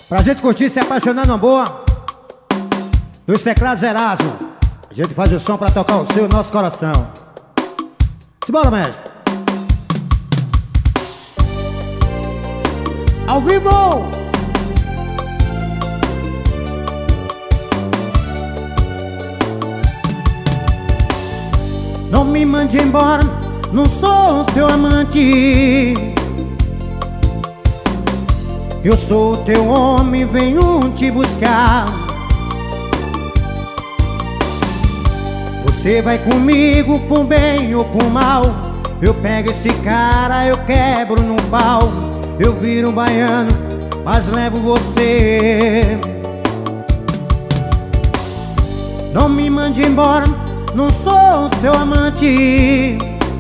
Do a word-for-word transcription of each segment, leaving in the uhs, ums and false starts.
Pra gente curtir, se apaixonar numa boa. Nos teclados Erasmo. A gente faz o som pra tocar o seu, nosso coração. Simbora, mestre. Ao vivo! Não me mande embora, não sou teu amante. Eu sou teu homem, venho te buscar. Você vai comigo por bem ou por mal. Eu pego esse cara, eu quebro no pau. Eu viro um baiano, mas levo você. Não me mande embora, não sou teu amante.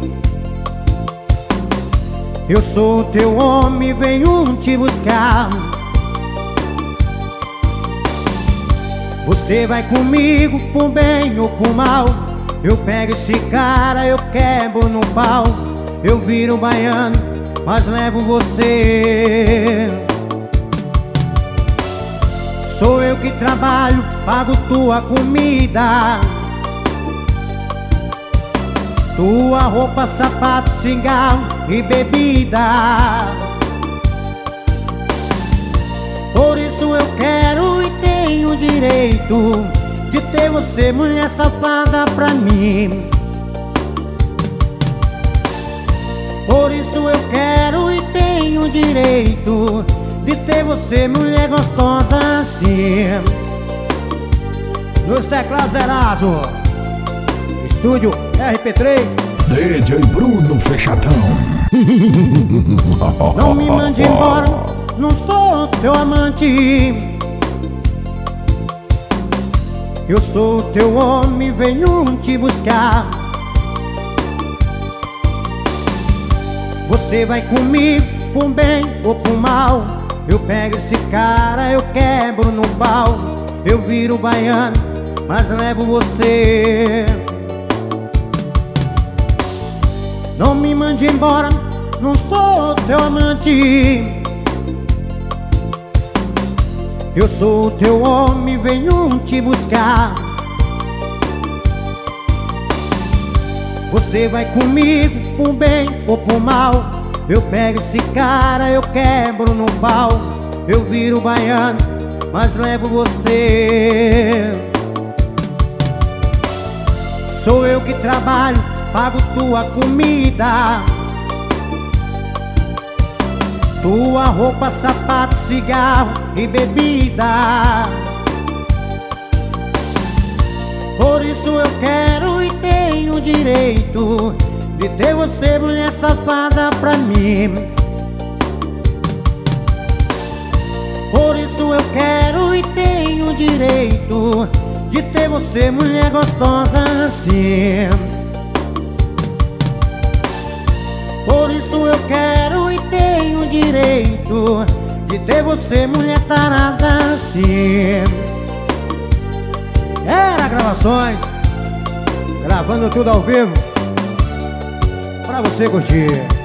Eu sou teu homem, venho te buscar. Você vai comigo por bem ou por mal. Eu pego esse cara, eu quebro no pau. Eu viro baiano, mas levo você. Sou eu que trabalho, pago tua comida, tua roupa, sapato, cigarro e bebida. Por isso eu quero e tenho direito de ter você, mulher safada, pra mim. Por isso eu quero e tenho direito de ter você, mulher gostosa assim. Nos teclados Erasmo, estúdio R P três, D J Bruno Fechadão. Não me mande embora, não sou teu amante. Eu sou teu homem, venho te buscar. Você vai comigo por bem ou por mal. Eu pego esse cara, eu quebro no pau. Eu viro baiano, mas levo você. Não me mande embora, não sou teu amante. Eu sou teu homem, venho te buscar. Você vai comigo por bem ou por mal. Eu pego esse cara, eu quebro no pau. Eu viro baiano, mas levo você. Sou eu que trabalho, pago tua comida, tua roupa, sapato, cigarro e bebida. Por isso eu quero e tenho direito de ter você, mulher safada, pra mim. Por isso eu quero e tenho direito de ter você, mulher gostosa assim. Por isso eu quero e tenho direito de ter você, mulher tarada assim. Era Gravações, gravando tudo ao vivo pra você curtir.